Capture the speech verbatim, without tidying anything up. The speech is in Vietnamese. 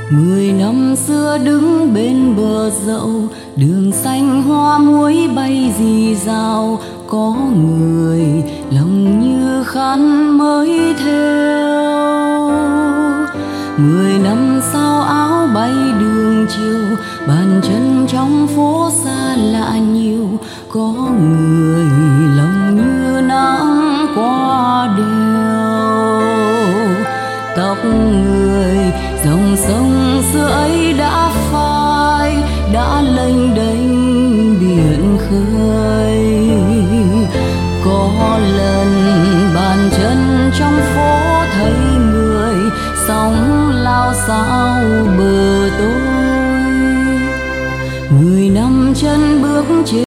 Mười năm xưa đứng bên bờ dậu, đường xanh hoa muối bay rì rào, có người lòng như khăn mới theo. Mười năm sau áo bay đường chiều, bàn chân trong phố xa lạ nhiều, có người lòng như nắng qua đèo. Tóc người dòng sông xưa ấy đã phai, đã lênh đênh biển khơi. Có lần bàn chân trong phố thấy người sóng lao xa